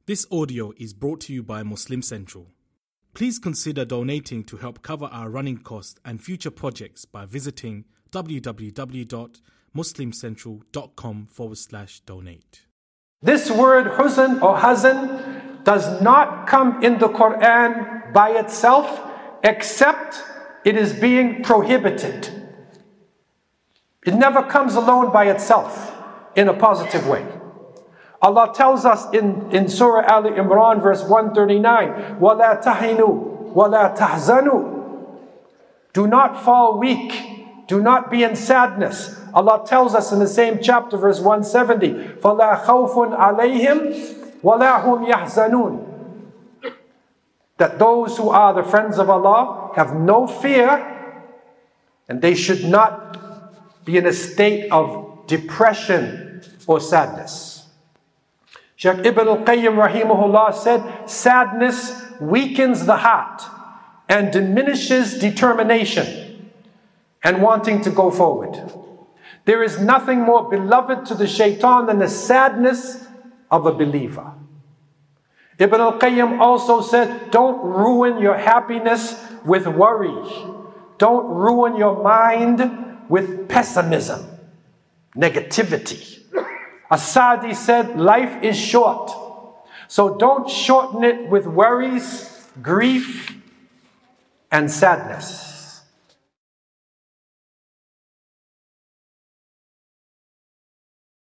This audio is brought to you by Muslim Central. Please consider donating to help cover our running costs and future projects by visiting www.muslimcentral.com/donate. This word huzn or hazan does not come in the Quran by itself except it is being prohibited. It never comes alone by itself in a positive way. Allah tells us in Surah Al Imran verse 139, وَلَا تَهِنُوا وَلَا تَحْزَنُوا. Do not fall weak. Do not be in sadness. Allah tells us in the same chapter verse 170, فَلَا خَوْفٌ عَلَيْهِمْ وَلَا هُمْ يَحْزَنُونَ. That those who are the friends of Allah have no fear and they should not be in a state of depression or sadness. Shaykh Ibn al-Qayyim rahimahullah said, sadness weakens the heart and diminishes determination and wanting to go forward. There is nothing more beloved to the shaitan than the sadness of a believer. Ibn al-Qayyim also said, don't ruin your happiness with worry. Don't ruin your mind with pessimism, negativity. As-Sa'di said, life is short. So don't shorten it with worries, grief, and sadness.